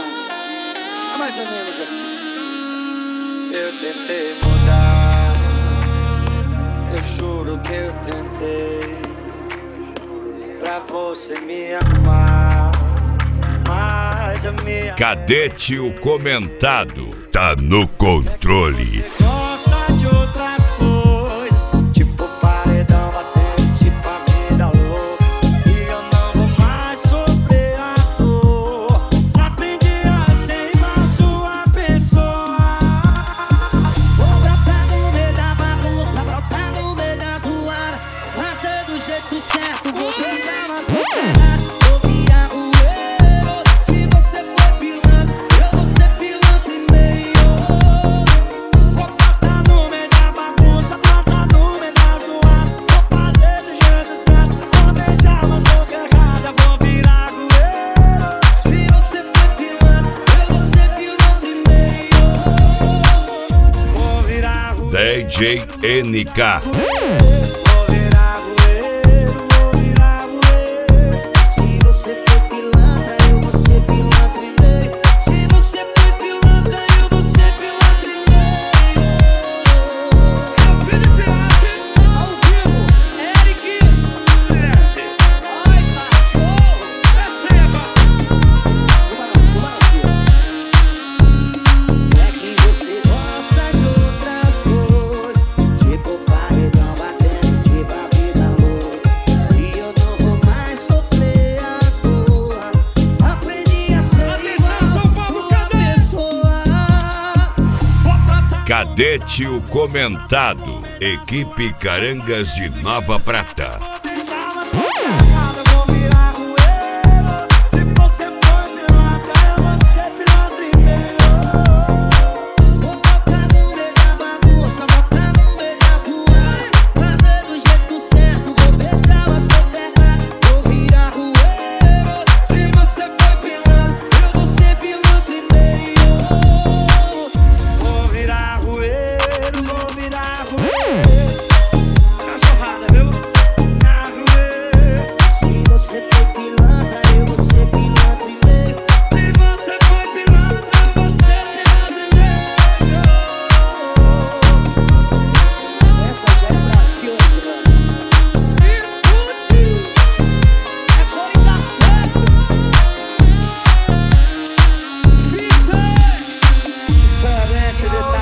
É mais ou menos assim. Eu tentei mudar, eu juro que eu tentei, pra você me amar, mas a minha Cadete o comentado tá no controle. gosta de outras coisas, tipo paredão batendo, tipo a vida louca. E eu não vou mais sofrer à toa. Aprendi a ser igual sua pessoa. Vou brotar no meio da bagunça, brotar no meio da zoada, fazer do jeito certo, vou beijar umas bocas, vou virar rueiro. Se você for pilantra, eu vou ser pilantra e meio. Vou brotar no meio da bagunça, brotar no meio da zoada, vou fazer do jeito certo, vou beijar umas bocas erradas, vou virar rueiro. Se você for pilantra, eu vou ser pilantra e meio. Vou virar rueiro. DJ NK. Vou virar rueiro, vou virar rueiro. Se você for pilantra, eu vou ser pilantra e meio. Se você for pilantra, eu vou ser pilantra e meio. É o Felicidade, ao vivo, Eric. Ai, cachorro, receba. É que você gosta de outras coisas, tipo paredão batendo, tipo a vida louca. E eu não vou mais sofrer à toa. Aprendi a ser igual sua pessoa. Cadete o comentado. Equipe Carangas de Nova Prata. Vou virar rueiro. Se você for pilantra, eu vou ser pilantra e meio. Vou botar no meio da bagunça, botar no meio da zoada, fazer do jeito certo, vou beijar umas bocas erradas, vou virar rueiro. Se você for pilantra, eu vou ser pilantra e meio. Vou virar rueiro, vou virar rueiro. Cachorrada, viu? Na rueiro. Se você for pilantra, eu vou ser pilantra e meio. Se você for pilantra, eu vou ser pilantra e meio. Essa já é Brasil, mano. Escute. É comunicação. Parece detalhe.